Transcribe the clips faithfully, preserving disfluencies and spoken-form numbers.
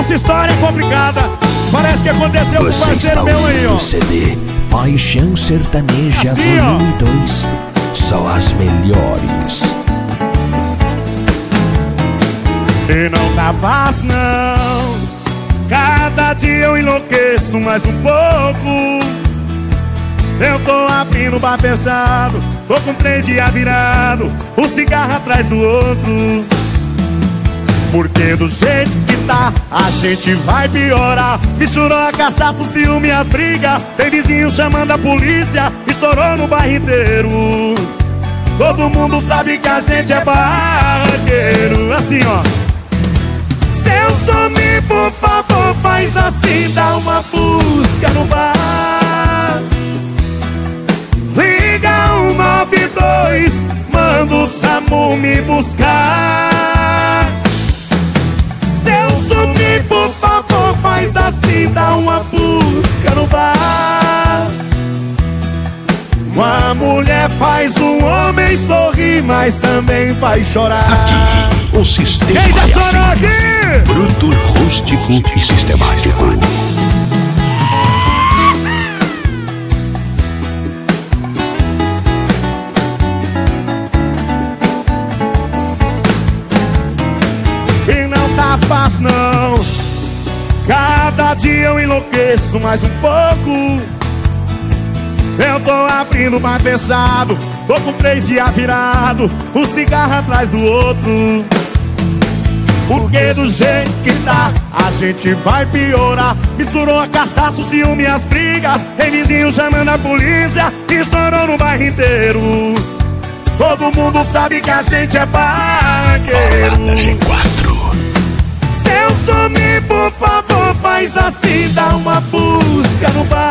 essa história é complicada. Parece que aconteceu com um parceiro meu aí, ó. C D Paixão Sertaneja Assim, Volume dois. Só as melhores. E não tá fácil não. Cada dia eu enlouqueço mais um pouco. Eu tô abrindo o bar fechado, tô com três dias virado, um cigarro atrás do outro. Porque do jeito que tá, a gente vai piorar. Misturou a cachaça, o ciúme e as brigas. Tem vizinho chamando a polícia, estourou no bairro inteiro. Todo mundo sabe que a gente é barraqueiro. Assim, ó. Seu some, por favor, faz assim, dá uma busca no bar. Liga um nove dois, manda o SAMU me buscar. Seu some, por favor, faz assim, dá uma busca no bar. Uma mulher faz um homem sorrir, mas também faz chorar. Aqui, o sistema Quem já é chorou assim. aqui? Bruto, rústico e sistemático. E não tá fácil não. Cada dia eu enlouqueço mais um pouco. Eu tô abrindo mais pesado, tô com três dias virado, um cigarro atrás do outro. Porque do jeito que tá, a gente vai piorar. Misturou a cachaça, o ciúme e as brigas. Tem vizinho chamando a polícia, estourou no bairro inteiro. Todo mundo sabe que a gente é barraqueiro. G quatro. Seu some, por favor, faz assim, dá uma busca no bar.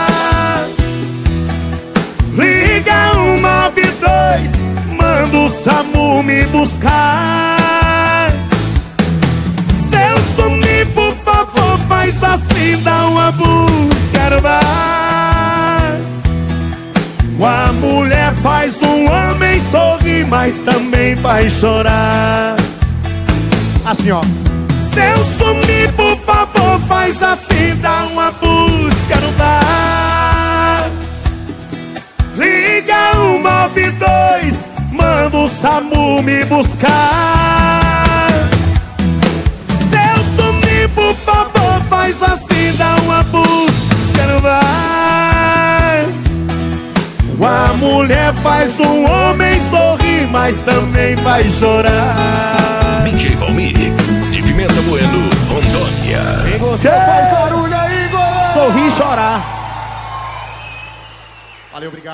Liga um nove dois, manda o SAMU me buscar. Seu some, por favor, faz assim, dá uma busca no bar. Uma mulher faz um homem sorrir, mas também faz chorar. Assim, ó. Seu some, por favor, faz assim, dá uma busca no bar. Liga um nove dois, manda o SAMU me buscar. Seu some, por favor, faz assim, dá uma busca no bar. Uma mulher faz um homem sorrir, mas também vai chorar. D J Valmix, de Pimenta Bueno, Rondônia. E você faz barulho aí, goleiro? Sorrir e chorar. Valeu, obrigado.